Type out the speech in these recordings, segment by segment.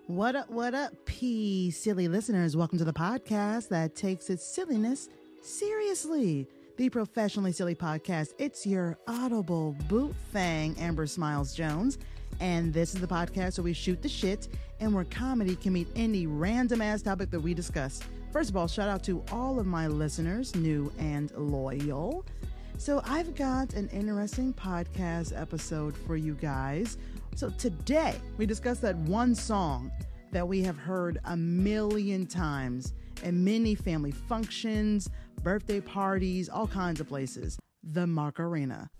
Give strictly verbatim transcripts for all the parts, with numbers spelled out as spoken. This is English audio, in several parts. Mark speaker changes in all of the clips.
Speaker 1: What up, what up, P silly listeners? Welcome to the podcast that takes its silliness seriously. The Professionally Silly Podcast. It's your audible boot fang, Amber Smiles Jones. And this is the podcast where we shoot the shit and where comedy can meet any random ass topic that we discuss. First of all, shout out to all of my listeners, new and loyal. So I've got an interesting podcast episode for you guys. So today we discuss that one song that we have heard a million times in many family functions, birthday parties, all kinds of places. The Macarena.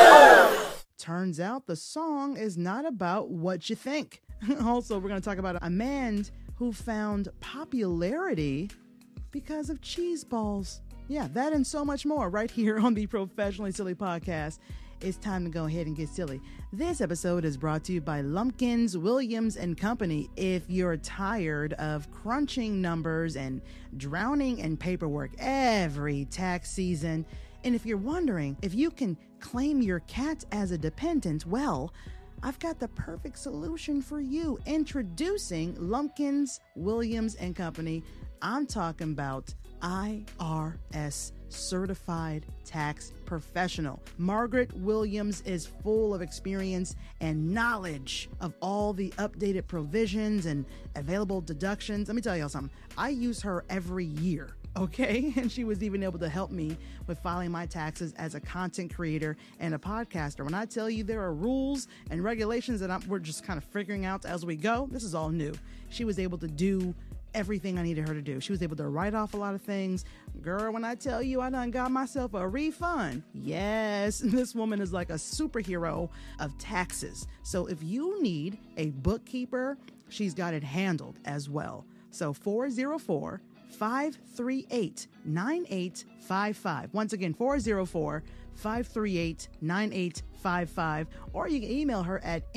Speaker 1: Turns out the song is not about what you think. Also, we're going to talk about a man who found popularity because of cheese balls. Yeah, that and so much more right here on the Professionally Silly Podcast. It's time to go ahead and get silly. This episode is brought to you by Lumpkins, Williams and Company. If you're tired of crunching numbers and drowning in paperwork every tax season, and if you're wondering if you can claim your cat as a dependent, well, I've got the perfect solution for you. Introducing Lumpkins, Williams and Company. I'm talking about I R S certified tax professional. Margaret Williams is full of experience and knowledge of all the updated provisions and available deductions. Let me tell y'all something. I use her every year. Okay. And she was even able to help me with filing my taxes as a content creator and a podcaster. When I tell you there are rules and regulations that I'm, we're just kind of figuring out as we go, this is all new. She was able to do everything I needed her to do. She was able to write off a lot of things. Girl, when I tell you I done got myself a refund. Yes, this woman is like a superhero of taxes. So if you need a bookkeeper, she's got it handled as well. So four oh four, five three eight, nine eight five five. Once again, four oh four, five three eight, nine eight five five. Or you can email her at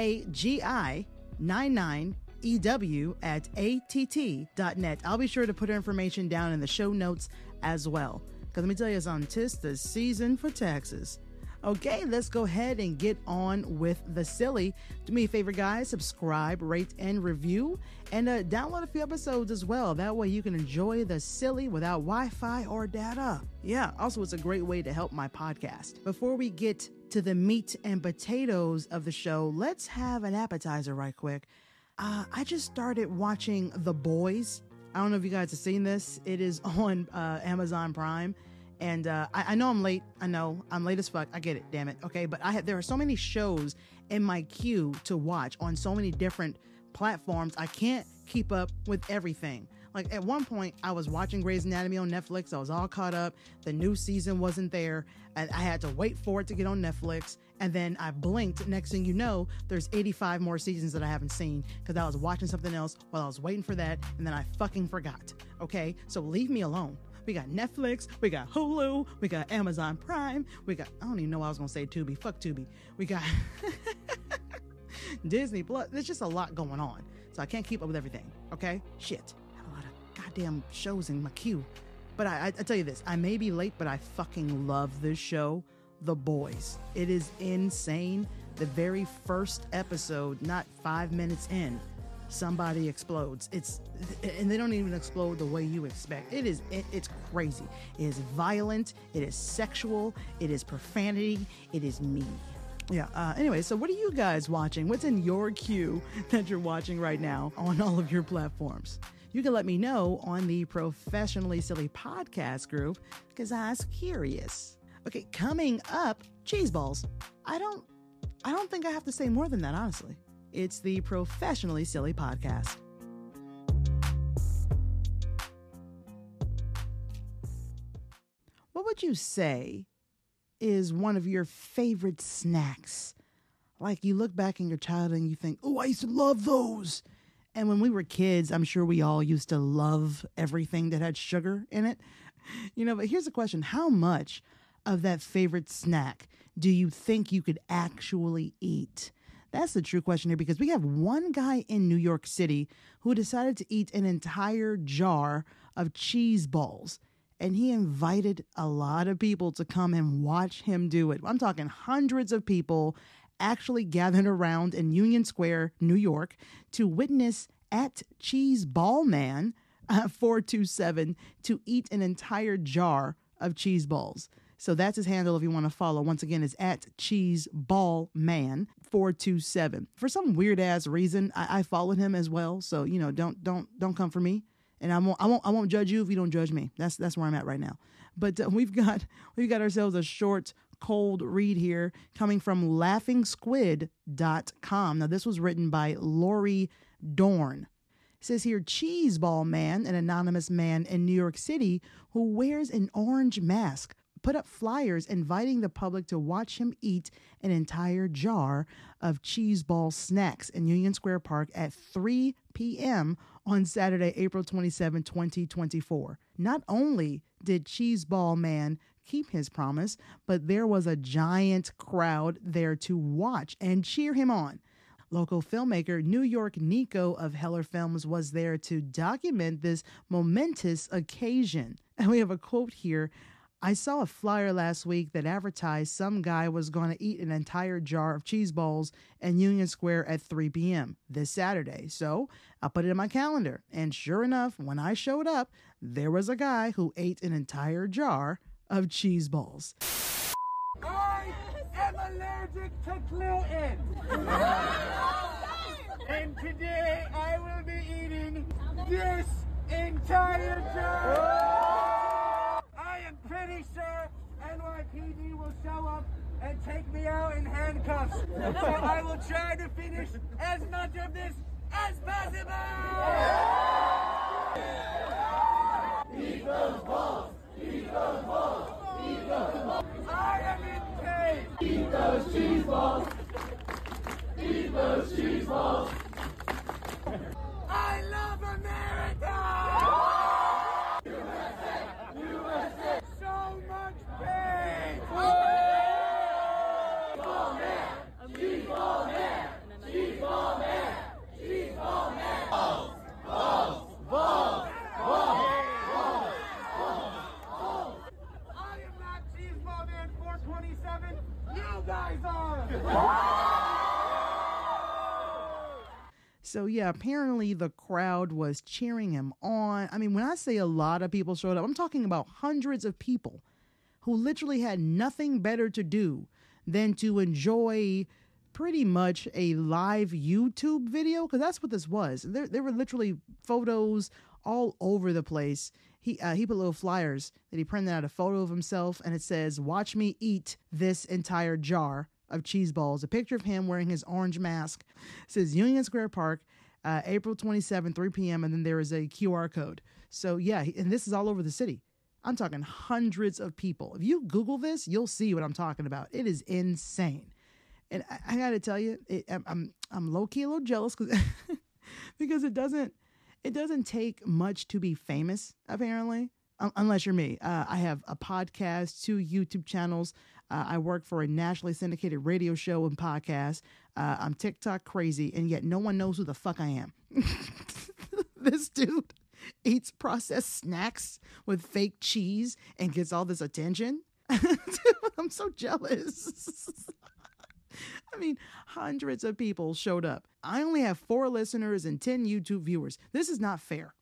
Speaker 1: magi ninety-nine E W at A T T dot net. I'll be sure to put her information down in the show notes as well. Because let me tell you, it's on tis the season for taxes. Okay, let's go ahead and get on with the silly. Do me a favor, guys. Subscribe, rate, and review. And uh, download a few episodes as well. That way you can enjoy the silly without Wi-Fi or data. Yeah, also it's a great way to help my podcast. Before we get to the meat and potatoes of the show, let's have an appetizer right quick. Uh, I just started watching The Boys. I don't know if you guys have seen this. It is on uh, Amazon Prime. And uh, I, I know I'm late. I know I'm late as fuck. I get it. Damn it. Okay. But I have, there are so many shows in my queue to watch on so many different platforms. I can't keep up with everything. Like at one point I was watching Grey's Anatomy on Netflix. I was all caught up. The new season wasn't there and I had to wait for it to get on Netflix. And then I blinked. Next thing you know, there's eighty-five more seasons that I haven't seen because I was watching something else while I was waiting for that. And then I fucking forgot. Okay. So leave me alone. We got Netflix, we got Hulu, we got Amazon Prime, we got, I don't even know what I was going to say, Tubi. Fuck Tubi. We got Disney Plus. There's just a lot going on. So I can't keep up with everything. Okay? Shit. I have a lot of goddamn shows in my queue. But I, I, I tell you this, I may be late, but I fucking love this show, The Boys. It is insane. The very first episode, not five minutes in, somebody explodes. It's and they don't even explode the way you expect. It is it, it's crazy. It is violent. It is sexual. It is profanity. It is mean. Yeah. Uh, anyway, so what are you guys watching? What's in your queue that you're watching right now on all of your platforms? You can let me know on the Professionally Silly Podcast group because I was curious. Okay, coming up, cheese balls. I don't I don't think I have to say more than that, honestly. It's the Professionally Silly Podcast. What would you say is one of your favorite snacks? Like you look back in your childhood and you think, oh, I used to love those. And when we were kids, I'm sure we all used to love everything that had sugar in it. You know, but here's the question. How much of that favorite snack do you think you could actually eat? That's the true question here because we have one guy in New York City who decided to eat an entire jar of cheese balls. And he invited a lot of people to come and watch him do it. I'm talking hundreds of people actually gathered around in Union Square, New York, to witness at cheeseballman uh, four two seven to eat an entire jar of cheese balls. So that's his handle if you want to follow. Once again, it's at cheeseballman four two seven. For some weird ass reason, I, I followed him as well. So, you know, don't don't don't come for me. And I won't I won't I won't judge you if you don't judge me. That's that's where I'm at right now. But uh, we've got we've got ourselves a short cold read here coming from laughing squid dot com. Now this was written by Lori Dorn. It says here, Cheeseball Man, an anonymous man in New York City who wears an orange mask, put up flyers inviting the public to watch him eat an entire jar of cheese ball snacks in Union Square Park at three p.m. on Saturday, April twenty-seventh, twenty twenty-four. Not only did Cheeseball Man keep his promise, but there was a giant crowd there to watch and cheer him on. Local filmmaker New York Nico of Heller Films was there to document this momentous occasion. And we have a quote here. I saw a flyer last week that advertised some guy was going to eat an entire jar of cheese balls in Union Square at three p.m. this Saturday. So I put it in my calendar. And sure enough, when I showed up, there was a guy who ate an entire jar of cheese balls.
Speaker 2: I am allergic to gluten. And today I will be eating this entire jar. I am pretty sure N Y P D will show up and take me out in handcuffs. So I will try to finish as much of this as possible. Eat those balls. Eat those balls. Eat those balls. I am in pain. Eat those cheese balls. Eat those cheese balls. I love America. U S A. U S A. So much pain. Cheeseball man. Cheeseball man. Cheeseball man. Cheeseball man. Balls. Balls. Balls. Balls. I am not Cheeseball Man four twenty-seven. You guys are.
Speaker 1: So yeah, apparently the crowd was cheering him on. I mean, when I say a lot of people showed up, I'm talking about hundreds of people who literally had nothing better to do than to enjoy pretty much a live YouTube video, because that's what this was. There, there were literally photos all over the place. He uh, he put little flyers that he printed out, a photo of himself, and it says, "Watch me eat this entire jar of cheese balls." A picture of him wearing his orange mask. It says Union Square Park, uh, April twenty-seventh, three p.m. And then there is a Q R code. So yeah, and this is all over the city. I'm talking hundreds of people. If you Google this, you'll see what I'm talking about. It is insane. And I, I got to tell you, it, I'm, I'm, I'm low key a little jealous because, because it doesn't, it doesn't take much to be famous, apparently. Unless you're me. Uh, I have a podcast, two YouTube channels. Uh, I work for a nationally syndicated radio show and podcast. Uh, I'm TikTok crazy, and yet no one knows who the fuck I am. This dude eats processed snacks with fake cheese and gets all this attention. I'm so jealous. I mean, hundreds of people showed up. I only have four listeners and ten YouTube viewers. This is not fair.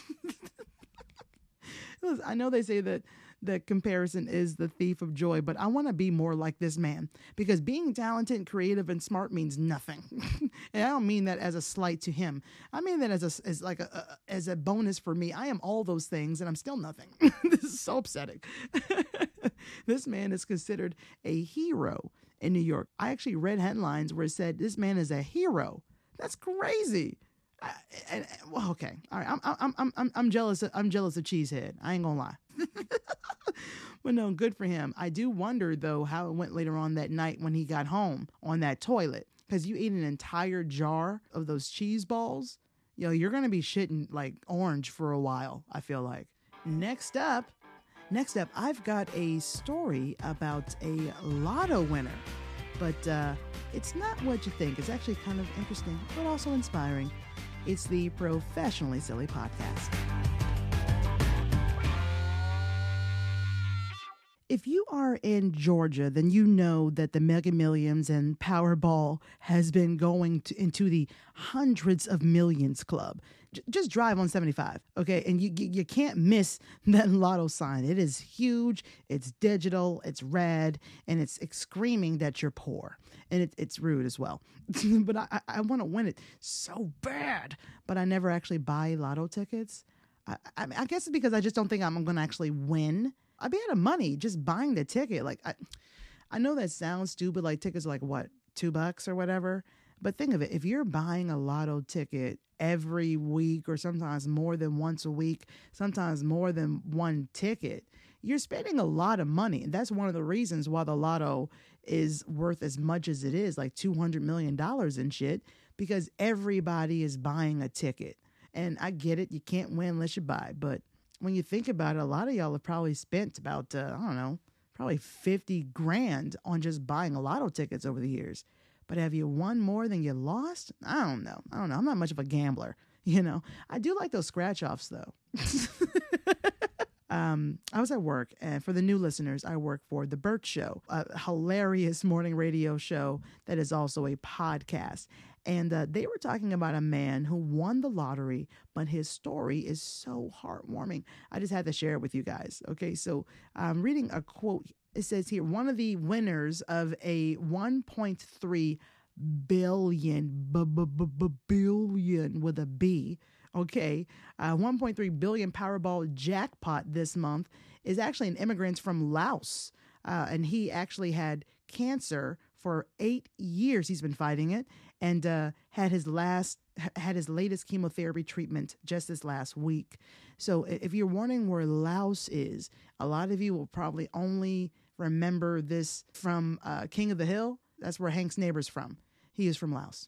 Speaker 1: I know they say that that comparison is the thief of joy, but I want to be more like this man, because being talented, creative, and smart means nothing. And I don't mean that as a slight to him. I mean that as a, as like a, a as a bonus for me. I am all those things and I'm still nothing. This is so upsetting. This man is considered a hero in New York. I actually read headlines where it said this man is a hero. That's crazy. I, and, well, okay, all right. I'm I'm I'm I'm I'm jealous. Of, I'm jealous of Cheesehead. I ain't gonna lie. But no, good for him. I do wonder though how it went later on that night when he got home on that toilet, because you eat an entire jar of those cheese balls. Yo, you're gonna be shitting like orange for a while, I feel like. Next up, next up, I've got a story about a lotto winner, but uh, it's not what you think. It's actually kind of interesting, but also inspiring. It's the Professionally Silly Podcast. If you are in Georgia, then you know that the Mega Millions and Powerball has been going to, into the hundreds of millions club. J- just drive on seventy-five, okay? And you, you you can't miss that lotto sign. It is huge, it's digital, it's red, and it's, it's screaming that you're poor. And it, it's rude as well. But I, I, I want to win it so bad, but I never actually buy lotto tickets. I, I, I guess it's because I just don't think I'm going to actually win. I'd be out of money just buying the ticket. Like, I, I know that sounds stupid. Like, tickets are like, what, two bucks or whatever? But think of it. If you're buying a lotto ticket every week or sometimes more than once a week, sometimes more than one ticket, you're spending a lot of money. And that's one of the reasons why the lotto is worth as much as it is, like two hundred million dollars and shit, because everybody is buying a ticket. And I get it. You can't win unless you buy. But when you think about it, a lot of y'all have probably spent about, uh, I don't know, probably fifty grand on just buying a lotto tickets over the years. But have you won more than you lost? I don't know. I don't know. I'm not much of a gambler. You know, I do like those scratch offs, though. um, I was at work, and for the new listeners, I work for The Burt Show, a hilarious morning radio show that is also a podcast. And uh, they were talking about a man who won the lottery, but his story is so heartwarming. I just had to share it with you guys. Okay, so I'm reading a quote. It says here, one of the winners of a one point three billion, b- b- b- b- billion with a B, okay, uh, one point three billion Powerball jackpot this month is actually an immigrant from Laos. Uh, and he actually had cancer for eight years. He's been fighting it, and uh, had his last had his latest chemotherapy treatment just this last week. So if you're wondering where Laos is, a lot of you will probably only remember this from uh, King of the Hill. That's where Hank's neighbor's from. He is from Laos.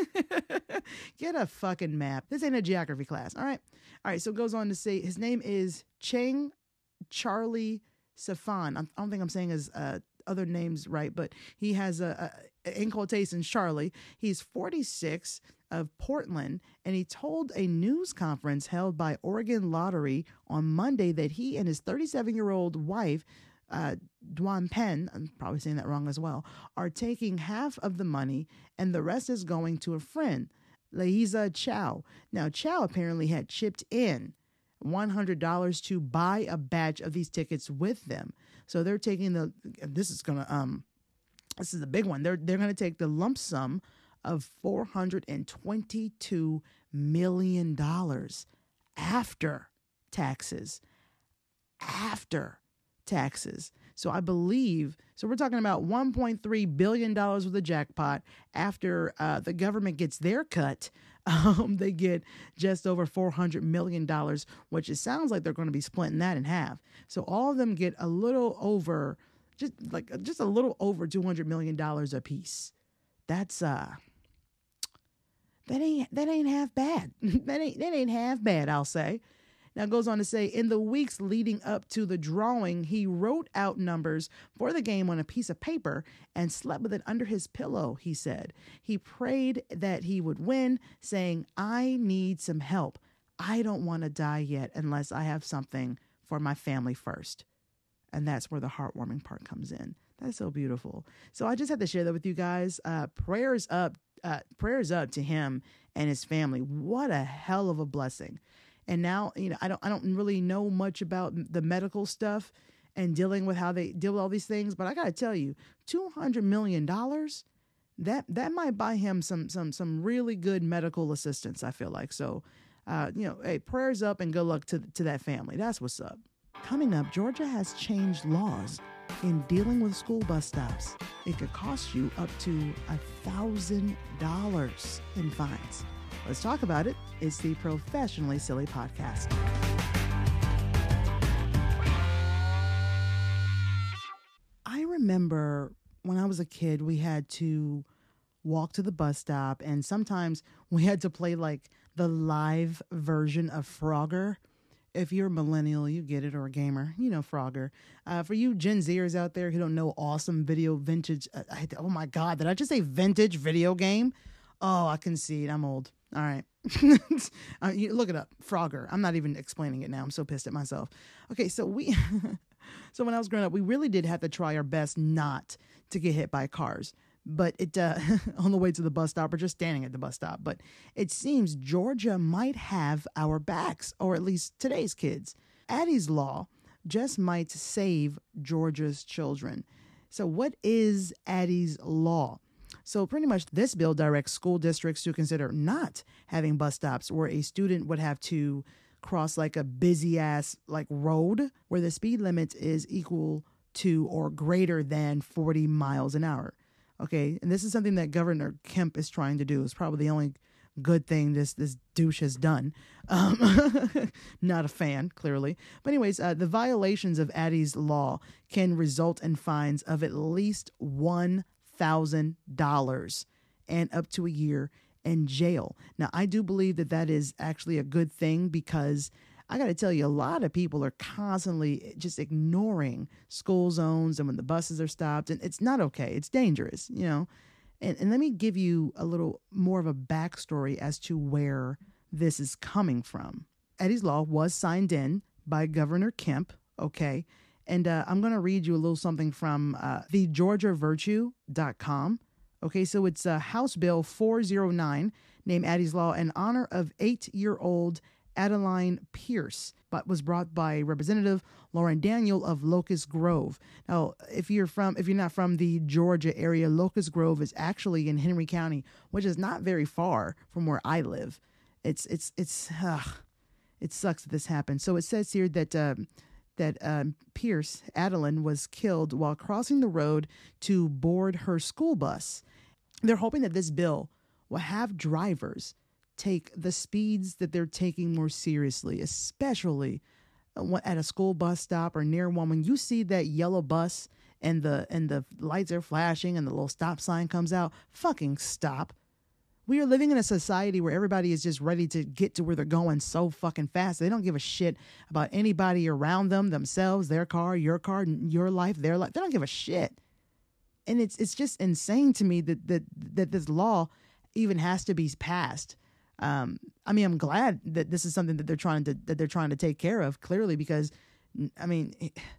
Speaker 1: Get a fucking map. This ain't a geography class. All right. All right. So it goes on to say his name is Cheng Charlie Safan. I don't think I'm saying his uh, other names right, but he has a, a in quotations Charlie. He's forty-six, of Portland, and he told a news conference held by Oregon Lottery on Monday that he and his thirty-seven-year-old wife, uh, Duan Pen, I'm probably saying that wrong as well, are taking half of the money, and the rest is going to a friend, Leiza Chow. Now, Chow apparently had chipped in one hundred dollars to buy a batch of these tickets with them. So they're taking the, this is going to, um, this is the big one. They're, they're going to take the lump sum of four hundred twenty-two million dollars after taxes, after taxes. So I believe, so we're talking about one point three billion dollars with the jackpot. After uh, the government gets their cut, um, they get just over four hundred million dollars, which it sounds like they're going to be splitting that in half. So all of them get a little over, just like just a little over two hundred million dollars a piece. That's, uh, that ain't, that ain't half bad. that ain't, that ain't half bad, I'll say. Now it goes on to say, in the weeks leading up to the drawing, he wrote out numbers for the game on a piece of paper and slept with it under his pillow, he said. He prayed that he would win, saying, I need some help. I don't want to die yet unless I have something for my family first. And that's where the heartwarming part comes in. That's so beautiful. So I just had to share that with you guys. Uh, prayers up, uh, prayers up to him and his family. What a hell of a blessing. And now, you know, I don't, I don't really know much about the medical stuff and dealing with how they deal with all these things. But I got to tell you, two hundred million dollars, that, that might buy him some, some, some really good medical assistance, I feel like. So, uh, you know, hey, prayers up and good luck to, to that family. That's what's up. Coming up, Georgia has changed laws in dealing with school bus stops. It could cost you up to a thousand dollars in fines. Let's talk about it. It's the Professionally Silly Podcast. I remember when I was a kid, we had to walk to the bus stop, and sometimes we had to play like the live version of Frogger. If you're a millennial, you get it, or a gamer, you know Frogger. Uh, for you Gen Zers out there who don't know awesome video vintage, uh, I, oh my God, did I just say vintage video game? Oh, I can see it. I'm old. All right. uh, you look it up. Frogger. I'm not even explaining it now. I'm so pissed at myself. Okay, so we So when I was growing up, we really did have to try our best not to get hit by cars. But it uh, on the way to the bus stop or just standing at the bus stop. But it seems Georgia might have our backs, or at least today's kids. Addie's Law just might save Georgia's children. So what is Addie's Law? So pretty much this bill directs school districts to consider not having bus stops where a student would have to cross like a busy ass like road where the speed limit is equal to or greater than forty miles an hour. Okay, and this is something that Governor Kemp is trying to do. It's probably the only good thing this this douche has done. Um, not a fan, clearly. But anyways, uh, the violations of Addie's Law can result in fines of at least one thousand dollars and up to a year in jail. Now, I do believe that that is actually a good thing because I got to tell you, a lot of people are constantly just ignoring school zones and when the buses are stopped, and it's not okay. It's dangerous, you know. And, and let me give you a little more of a backstory as to where this is coming from. Addie's Law was signed in by Governor Kemp, okay? And uh, I'm going to read you a little something from uh, the georgia virtue dot com. Okay, so it's uh, House Bill four oh nine, named Addie's Law in honor of eight-year-old Adeline Pierce, but was brought by Representative Lauren Daniel of Locust Grove. Now, if you're from, if you're not from the Georgia area, Locust Grove is actually in Henry County, which is not very far from where I live. It's it's it's uh, it sucks that this happened. So it says here that uh, that um, Pierce Adeline was killed while crossing the road to board her school bus. They're hoping that this bill will have drivers take the speeds that they're taking more seriously, especially at a school bus stop or near one. When you see that yellow bus and the and the lights are flashing and the little stop sign comes out, fucking stop. We are living in a society where everybody is just ready to get to where they're going so fucking fast. They don't give a shit about anybody around them, themselves, their car, your car, your life, their life. They don't give a shit. And it's it's just insane to me that that that this law even has to be passed. Um, I mean, I'm glad that this is something that they're trying to that they're trying to take care of, clearly, because I mean,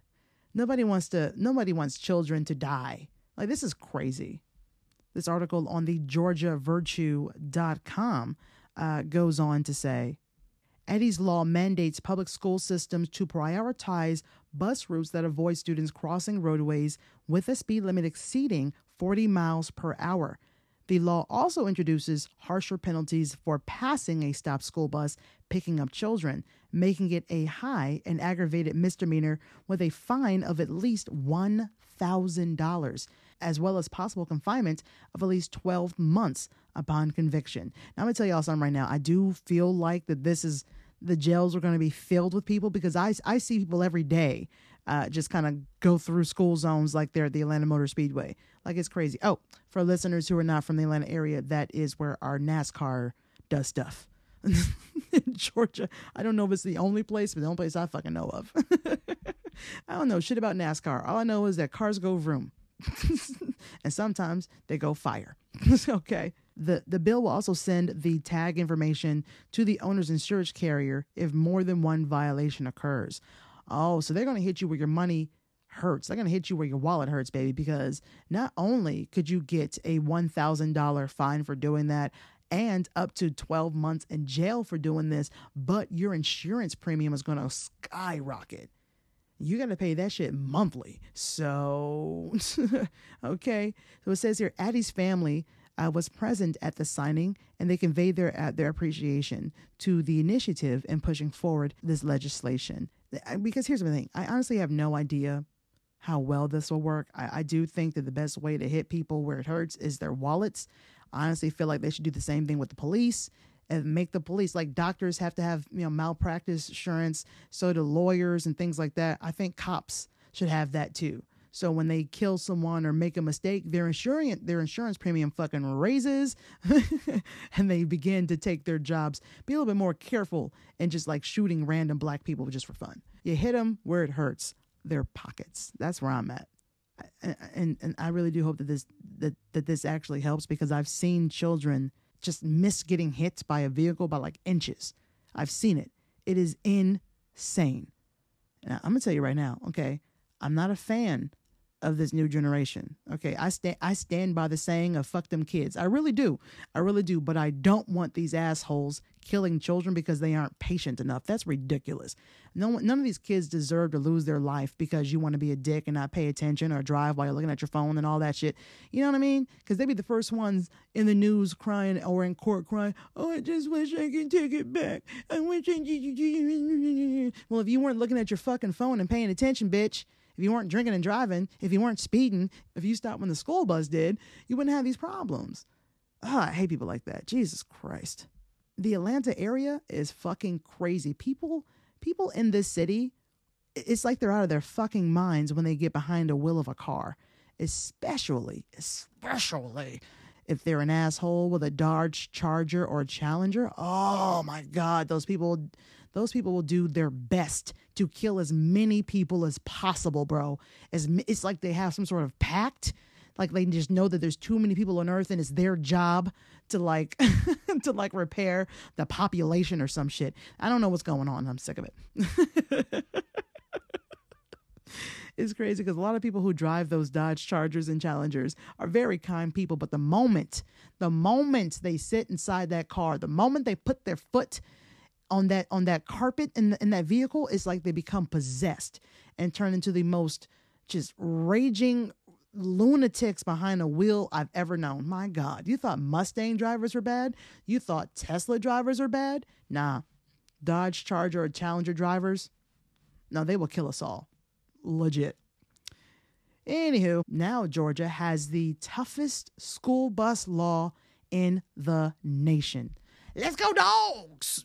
Speaker 1: nobody wants to nobody wants children to die. Like, this is crazy. This article on the georgia virtue dot com uh, goes on to say, Addie's Law mandates public school systems to prioritize bus routes that avoid students crossing roadways with a speed limit exceeding forty miles per hour. The law also introduces harsher penalties for passing a stopped school bus picking up children, making it a high and aggravated misdemeanor with a fine of at least one thousand dollars, as well as possible confinement of at least twelve months upon conviction. Now, I'm going to tell y'all something right now. I do feel like that this is, the jails are going to be filled with people because I, I see people every day uh, just kind of go through school zones like they're at the Atlanta Motor Speedway. Like, it's crazy. Oh, for listeners who are not from the Atlanta area, that is where our NASCAR does stuff. In Georgia. I don't know if it's the only place, but the only place I fucking know of. I don't know shit about NASCAR. All I know is that cars go vroom. And sometimes they go fire. Okay. The the bill will also send the tag information to the owner's insurance carrier if more than one violation occurs. Oh, so they're going to hit you where your money hurts. They're going to hit you where your wallet hurts, baby, because not only could you get a one thousand dollars fine for doing that and up to twelve months in jail for doing this, but your insurance premium is going to skyrocket. You got to pay that shit monthly. So, okay. So it says here, Addie's family uh, was present at the signing, and they conveyed their uh, their appreciation to the initiative in pushing forward this legislation. Because here's the thing. I honestly have no idea how well this will work. I, I do think that the best way to hit people where it hurts is their wallets. I honestly feel like they should do the same thing with the police and make the police, like doctors have to have, you know, malpractice insurance. So do lawyers and things like that. I think cops should have that too. So when they kill someone or make a mistake, their insurance, their insurance premium fucking raises and they begin to take their jobs. Be a little bit more careful and just like shooting random black people just for fun. You hit them where it hurts, their pockets. That's where I'm at. And, and, and I really do hope that this, that, that this actually helps, because I've seen children just miss getting hit by a vehicle by like inches. I've seen it. It is insane. Now, I'm going to tell you right now, okay? I'm not a fan of this new generation. Okay, I stand I stand by the saying of fuck them kids. I really do. I really do. But I don't want these assholes killing children because they aren't patient enough. That's ridiculous. No one, none of these kids deserve to lose their life because you want to be a dick and not pay attention or drive while you're looking at your phone and all that shit. You know what I mean? Because they be the first ones in the news crying or in court crying, oh, I just wish I could take it back. I wish I... Well, if you weren't looking at your fucking phone and paying attention, bitch, if you weren't drinking and driving, if you weren't speeding, if you stopped when the school bus did, you wouldn't have these problems. Oh, I hate people like that. Jesus Christ. The Atlanta area is fucking crazy. People, people in this city, it's like they're out of their fucking minds when they get behind a wheel of a car. Especially, especially if they're an asshole with a Dodge Charger or a Challenger. Oh my God, those people... Those people will do their best to kill as many people as possible, bro. As it's like they have some sort of pact. Like they just know that there's too many people on Earth and it's their job to like to like repair the population or some shit. I don't know what's going on. I'm sick of it. It's crazy because a lot of people who drive those Dodge Chargers and Challengers are very kind people. But the moment, the moment they sit inside that car, the moment they put their foot on that on that carpet in, the, in that vehicle, it's like they become possessed and turn into the most just raging lunatics behind a wheel I've ever known. My God, you thought Mustang drivers were bad? You thought Tesla drivers were bad? Nah, Dodge Charger or Challenger drivers, no, they will kill us all. Legit. Anywho, now Georgia has the toughest school bus law in the nation. Let's go dogs!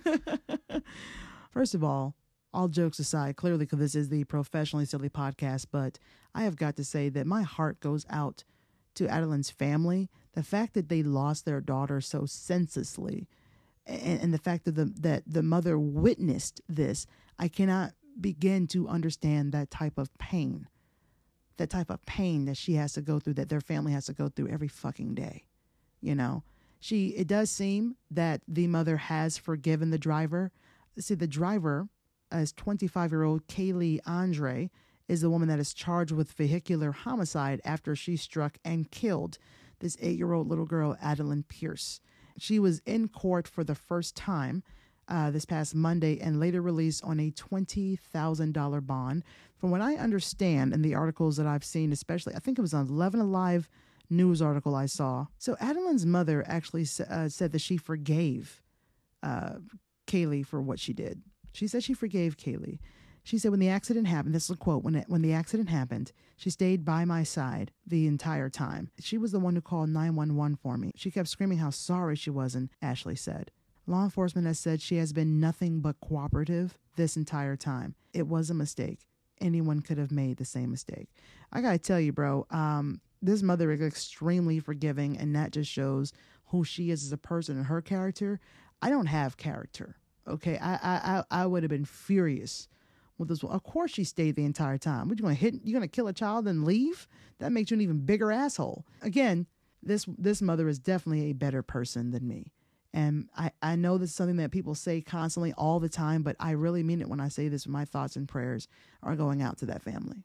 Speaker 1: First of all, all jokes aside, clearly because this is the Professionally Silly podcast, but I have got to say that my heart goes out to Adeline's family. The fact that they lost their daughter so senselessly and, and the fact that the, that the mother witnessed this, I cannot begin to understand that type of pain. That type of pain that she has to go through, that their family has to go through every fucking day, you know? She, it does seem that the mother has forgiven the driver. See, the driver, as twenty-five-year-old Kaylee Andre, is the woman that is charged with vehicular homicide after she struck and killed this eight-year-old little girl, Adeline Pierce. She was in court for the first time uh, this past Monday and later released on a twenty thousand dollars bond. From what I understand in the articles that I've seen, especially, I think it was on eleven Alive news article I saw. So Adeline's mother actually uh, said that she forgave uh, Kaylee for what she did. She said she forgave Kaylee. She said, when the accident happened, this is a quote, when, it, when the accident happened, she stayed by my side the entire time. She was the one who called nine one one for me. She kept screaming how sorry she was, and Ashley said. Law enforcement has said she has been nothing but cooperative this entire time. It was a mistake. Anyone could have made the same mistake. I gotta tell you, bro, um, this mother is extremely forgiving, and that just shows who she is as a person and her character. I don't have character. Okay, I I I would have been furious with this. Of course, she stayed the entire time. What, you gonna hit? You gonna kill a child and leave? That makes you an even bigger asshole. Again, this this mother is definitely a better person than me, and I I know this is something that people say constantly all the time, but I really mean it when I say this. My thoughts and prayers are going out to that family.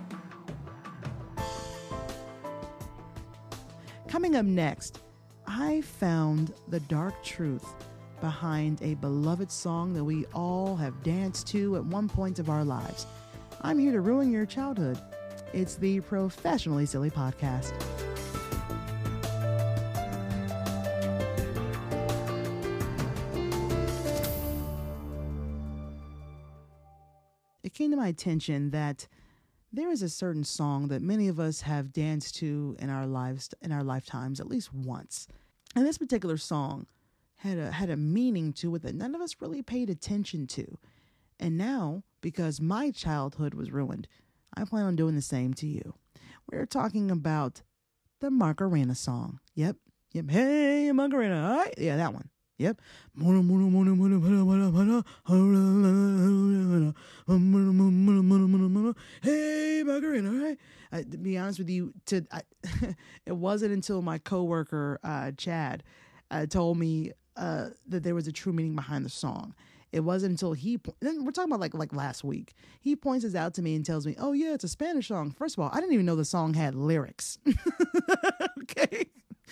Speaker 1: Coming up next, I found the dark truth behind a beloved song that we all have danced to at one point of our lives. I'm here to ruin your childhood. It's the Professionally Silly podcast. It came to my attention that there is a certain song that many of us have danced to in our lives, in our lifetimes, at least once. And this particular song had a had a meaning to it that none of us really paid attention to. And now, because my childhood was ruined, I plan on doing the same to you. We're talking about the Macarena song. Yep. Yep. Hey, Macarena. All right. Yeah, that one. Yep. Hey, Macarena. All right. Uh, to be honest with you, to I, it wasn't until my coworker, uh, Chad, uh, told me uh, that there was a true meaning behind the song. It wasn't until he, then we're talking about like like last week, he points this out to me and tells me, oh yeah, it's a Spanish song. First of all, I didn't even know the song had lyrics. Okay.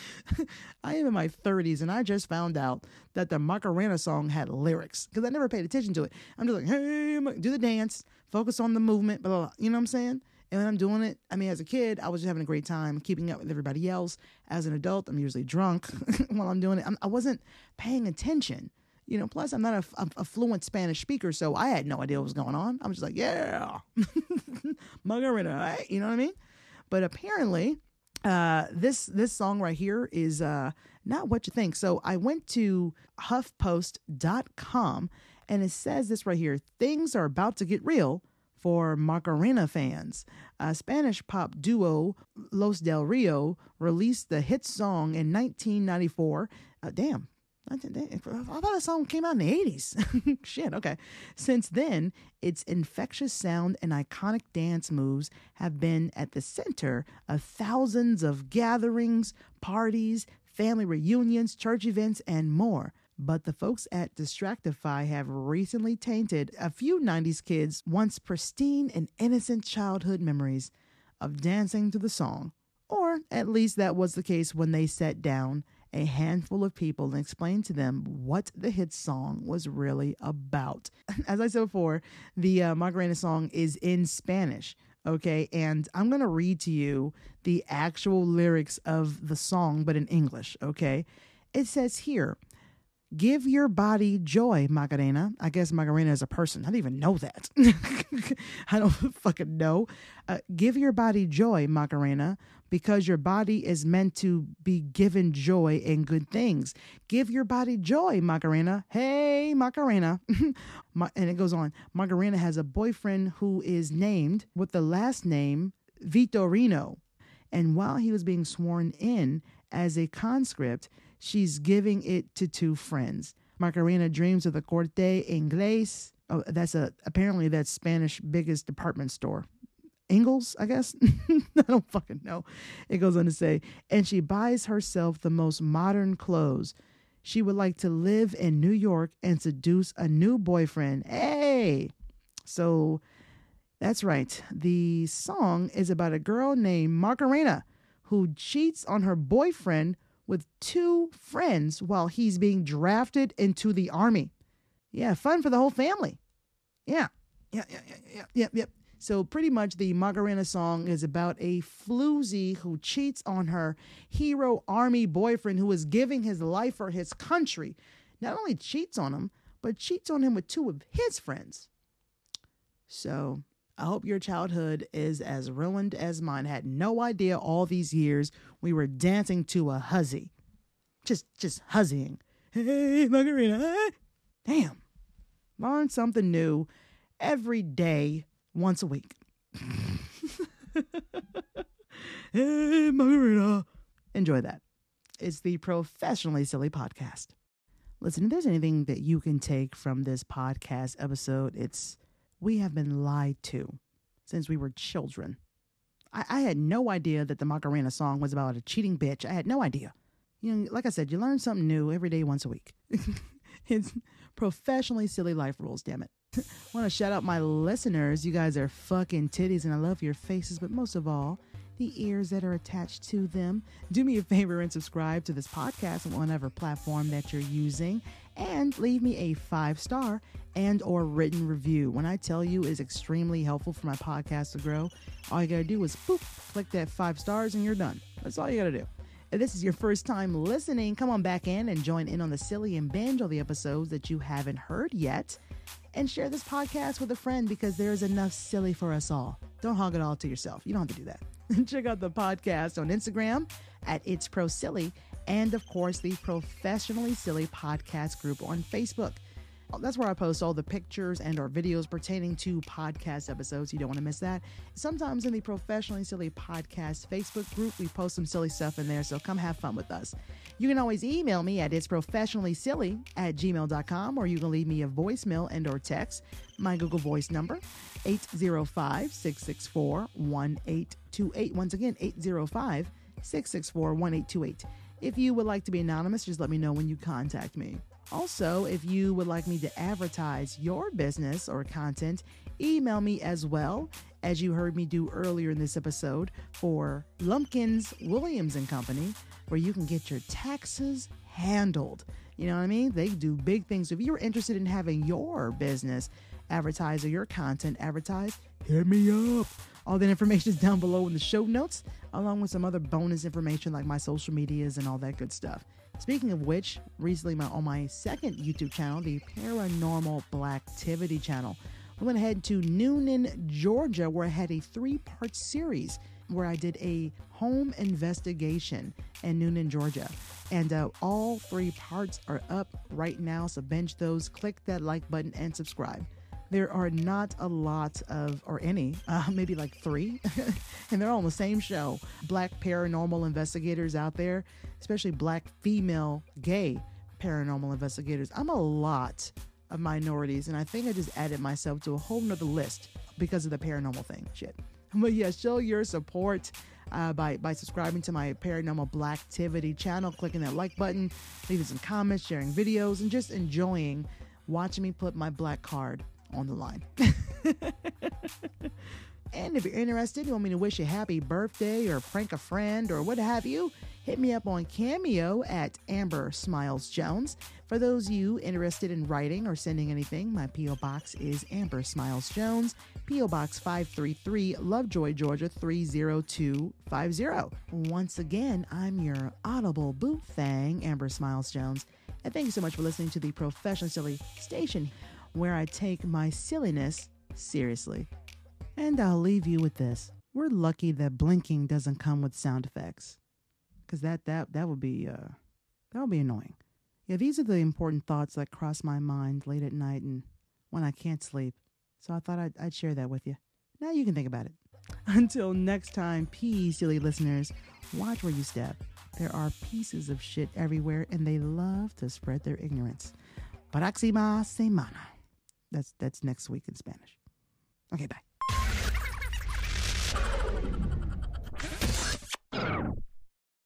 Speaker 1: I am in my thirties and I just found out that the Macarena song had lyrics because I never paid attention to it. I'm just like, hey, do the dance, focus on the movement, blah, blah, blah. You know what I'm saying? And when I'm doing it, I mean, as a kid, I was just having a great time keeping up with everybody else. As an adult, I'm usually drunk while I'm doing it. I'm, I wasn't paying attention. You know, plus I'm not a, a, a fluent Spanish speaker, so I had no idea what was going on. I was just like, yeah, Macarena, right? You know what I mean? But apparently, uh, this this song right here is uh, not what you think. So I went to huff post dot com, and it says this right here. Things are about to get real for Macarena fans. Uh, Spanish pop duo Los Del Rio released the hit song in nineteen ninety-four. Uh, damn. I thought that song came out in the eighties. Shit, okay. Since then, its infectious sound and iconic dance moves have been at the center of thousands of gatherings, parties, family reunions, church events, and more. But the folks at Distractify have recently tainted a few nineties kids' once pristine and innocent childhood memories of dancing to the song. Or at least that was the case when they sat down a handful of people and explained to them what the hit song was really about. As I said before, the uh, Macarena song is in Spanish, okay? And I'm going to read to you the actual lyrics of the song, but in English, okay? It says here, give your body joy, Macarena. I guess Macarena is a person. I didn't even know that. I don't fucking know. Uh, give your body joy, Macarena, because your body is meant to be given joy and good things. Give your body joy, Macarena. Hey, Macarena. And it goes on. Macarena has a boyfriend who is named with the last name Vitorino. And while he was being sworn in as a conscript, she's giving it to two friends. Macarena dreams of the Corte Inglés. Oh, that's a, apparently that's Spanish biggest department store. Ingles, I guess. I don't fucking know. It goes on to say, and she buys herself the most modern clothes. She would like to live in New York and seduce a new boyfriend. Hey! So that's right. The song is about a girl named Macarena who cheats on her boyfriend with two friends while he's being drafted into the army. Yeah, fun for the whole family. Yeah, yeah, yeah, yeah, yeah, yeah, yeah. So pretty much the Macarena song is about a floozy who cheats on her hero army boyfriend who is giving his life for his country. Not only cheats on him, but cheats on him with two of his friends. So I hope your childhood is as ruined as mine. I had no idea all these years we were dancing to a hussy. Just, just huzzying. Hey, Macarena. Damn. Learn something new every day, once a week. Hey, Macarena. Enjoy that. It's the Professionally Silly Podcast. Listen, if there's anything that you can take from this podcast episode, it's we have been lied to since we were children. I, I had no idea that the Macarena song was about a cheating bitch. I had no idea. You know, like I said, you learn something new every day, once a week. It's Professionally Silly Life Rules, damn it. I want to shout out my listeners. You guys are fucking titties and I love your faces, but most of all, the ears that are attached to them. Do me a favor and subscribe to this podcast on whatever platform that you're using, and leave me a five-star and or written review. When I tell you is extremely helpful for my podcast to grow, all you got to do is boop, click that five stars and you're done. That's all you got to do. If this is your first time listening, come on back in and join in on the silly and binge all the episodes that you haven't heard yet. And share this podcast with a friend because there's enough silly for us all. Don't hog it all to yourself. You don't have to do that. Check out the podcast on Instagram at It's Pro Silly, and of course the Professionally Silly Podcast group on Facebook. That's where I post all the pictures and or videos pertaining to podcast episodes. You don't want to miss that. Sometimes in the Professionally Silly Podcast Facebook group, we post some silly stuff in there, so come have fun with us. You can always email me at itsprofessionallysilly at gmail dot com, or you can leave me a voicemail and or text. My Google Voice number, eight zero five, six six four, one eight two eight. Once again, eight zero five, six six four, one eight two eight. If you would like to be anonymous, just let me know when you contact me. Also, if you would like me to advertise your business or content, email me as well, as you heard me do earlier in this episode for Lumpkins Williams and Company, where you can get your taxes handled. You know what I mean? They do big things. So if you're interested in having your business advertise or your content advertised, hit me up. All that information is down below in the show notes, along with some other bonus information like my social medias and all that good stuff. Speaking of which, recently my, on my second YouTube channel, the Paranormal Blacktivity channel, we went ahead to Newnan, Georgia, where I had a three-part series where I did a home investigation in Newnan, Georgia. And uh, all three parts are up right now, so binge those, click that like button, and subscribe. There are not a lot of, or any, uh, maybe like three, and they're all on the same show. Black paranormal investigators out there, especially black female gay paranormal investigators. I'm a lot of minorities, and I think I just added myself to a whole nother list because of the paranormal thing. Shit. But yeah, show your support uh, by, by subscribing to my Paranormal Blacktivity channel, clicking that like button, leaving some comments, sharing videos, and just enjoying watching me put my black card on the line. And if you're interested, you want me to wish you a happy birthday or prank a friend or what have you, hit me up on Cameo at Amber Smiles Jones. For those of you interested in writing or sending anything, my P O box is Amber Smiles Jones, P O Box five three three, Lovejoy, Georgia three zero two five zero. Once again, I'm your audible boot fang, Amber Smiles Jones, and thank you so much for listening to the Professionally Silly Station, where I take my silliness seriously. And I'll leave you with this. We're lucky that blinking doesn't come with sound effects, because that, that, that would be, uh, that would be annoying. Yeah, these are the important thoughts that cross my mind late at night and when I can't sleep. So I thought I'd, I'd share that with you. Now you can think about it. Until next time, peace, silly listeners. Watch where you step. There are pieces of shit everywhere, and they love to spread their ignorance. Próxima semana. That's, that's next week in Spanish. Okay, bye.